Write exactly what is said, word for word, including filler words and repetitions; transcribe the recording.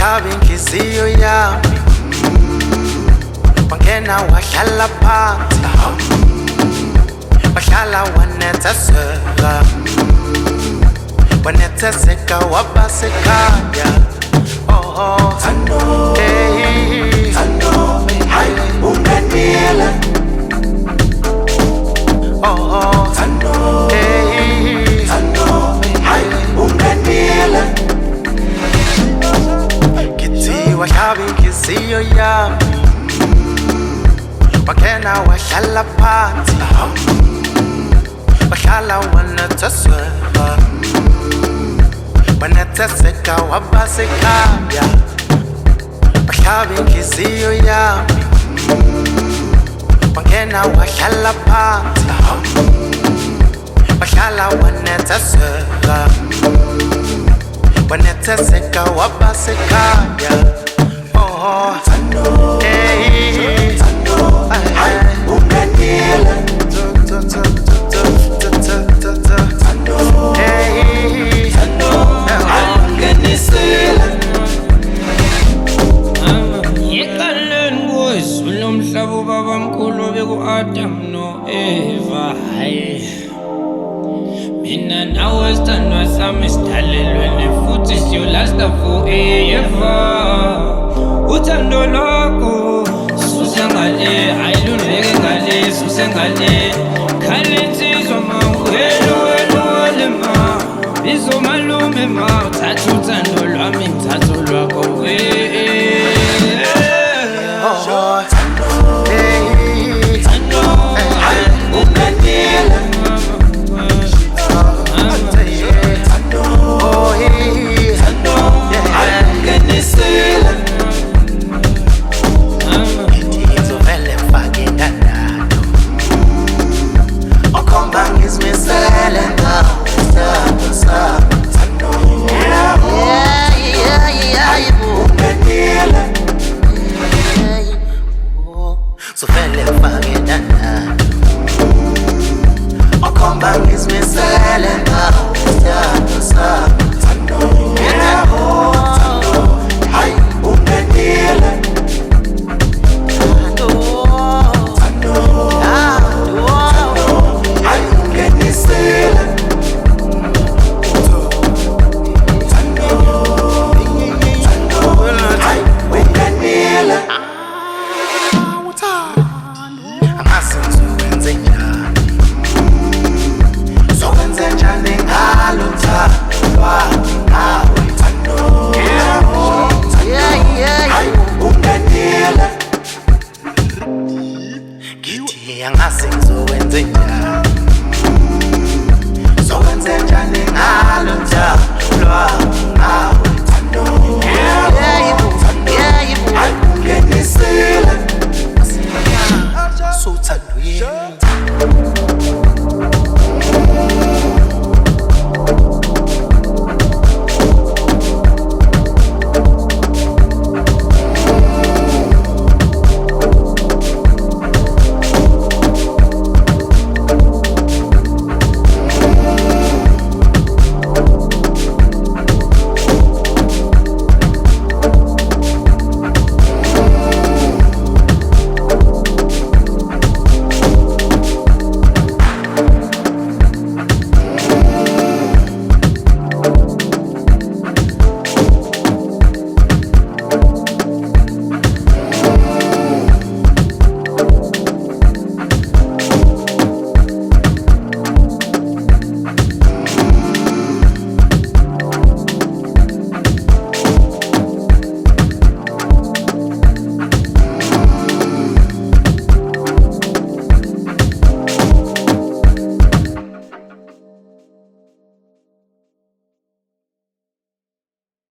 wahlaba inhliziyo yami, wangena wahlala phansi, wahlala wanethezeka, wanethezeka waba sekhaya. Oh oh, Thando, hey, Thando, hayi unganile. Oh oh, Thando, hey, Thando, hayi unganile. Kithi wahlaba inhliziyo yami, wangena wahlala phansi, wahlala wanethezeka, wanethezeka waba sekhaya. Wahlaba inhliziyo yami, wangena wahlala phansi, wahlala wanethezeka, wanethezeka waba sekhaya. Oh, Thando, hey, Thando, hayi unganile. Thando, hey, Thando, hayi unganisile. Yekaleni kwezulu umhlaba ubaba mkhulu beku-Adam no-Eva. Hayi mina nawe sithandwa sami sidalelwene futhi siyolasta forever. Uthando lwakho suse ngale, hayi lundleke ngale, suse ngale. Khale insizwa ma wena wena wena ma bizo malume ma uthatha uthando